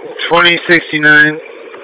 2069.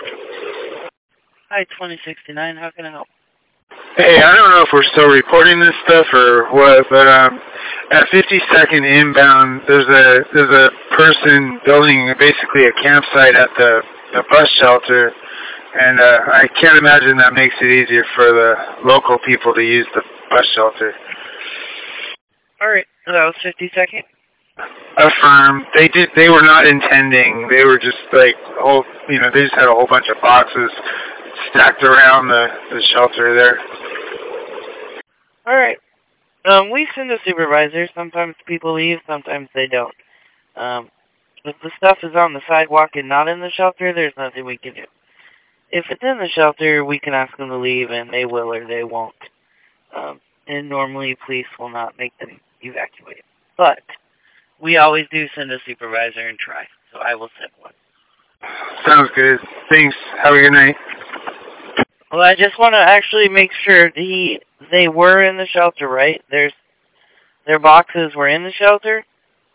Hi, 2069. How can I help? Hey, I don't know if we're still reporting this stuff or what, but at 52nd inbound, there's a person building basically a campsite at the bus shelter, and I can't imagine that makes it easier for the local people to use the bus shelter. All right, that was 52nd. Affirm. They were not intending. They were just like they just had a whole bunch of boxes stacked around the shelter there. All right. We send a supervisor. Sometimes people leave, sometimes they don't. If the stuff is on the sidewalk and not in the shelter, there's nothing we can do. If it's in the shelter, we can ask them to leave, and they will or they won't. And normally, police will not make them evacuate. But we always do send a supervisor and try, so I will send one. Sounds good. Thanks. Have a good night. Well, I just want to actually make sure they were in the shelter, right? Their boxes were in the shelter?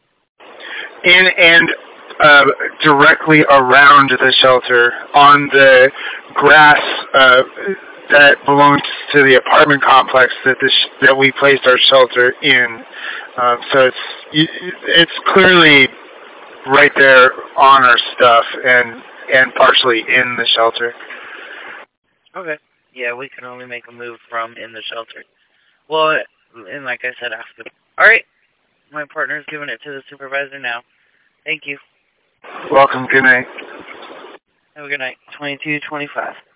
And directly around the shelter on the grass that belongs to the apartment complex that we placed our shelter in. So it's clearly right there on our stuff and partially in the shelter. Okay. Yeah, we can only make a move from in the shelter. Well, and like I said, ask them. All right. My partner's giving it to the supervisor now. Thank you. Welcome. Good night. Have a good night. 2225.